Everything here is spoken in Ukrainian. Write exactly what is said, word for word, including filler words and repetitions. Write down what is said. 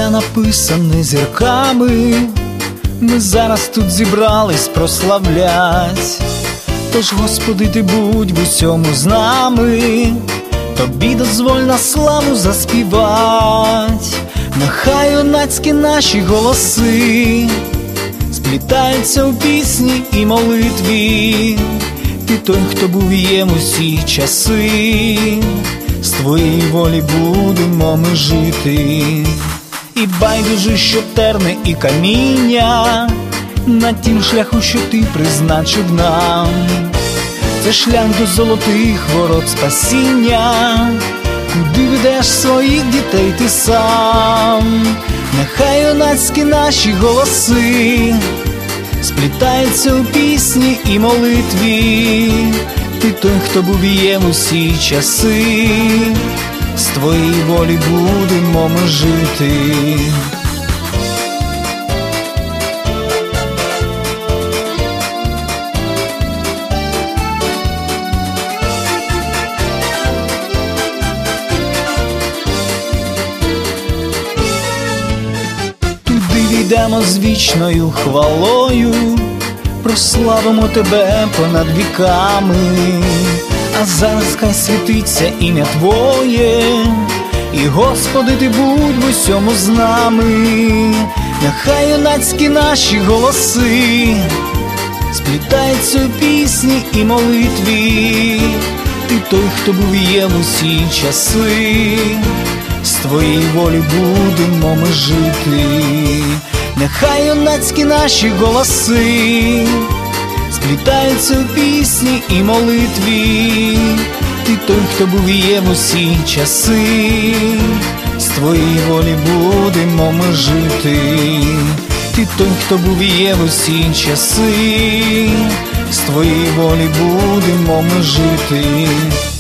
ім'я написане зірками, ми зараз тут зібрались прославлять. Тож, Господи, Ти будь в усьому з нами, Тобі дозволь на славу заспівать. Нехай юнацькі наші голоси сплітаються у пісні і молитві. Ти той, хто був і є в усі часи, з Твоєї волі будемо ми жити. І байдуже, що терне і каміння на тім шляху, що Ти призначив нам. Це шлях до золотих ворот спасіння, куди ведеш своїх дітей Ти сам. Нехай юнацькі наші голоси сплітаються у пісні і молитві. Ти той, хто був і є в усі часи, з Твоєї волі будемо ми жити. Йдемо з вічною хвалою, прославимо Тебе понад віками. А зараз хай світиться ім'я Твоє, і, Господи, Ти будь в усьому з нами. Нехай юнацькі наші голоси сплітаються у пісні і молитві. Ти той, хто був і є в усі часи, з Твоєї волі будемо ми жити. Нехай юнацькі наші голоси сплітаються у пісні і молитві. Ти той, хто був і є в усі часи, з Твоєї волі будемо ми жити. Ти той, хто був і є в усі часи, з Твоєї волі будемо ми жити.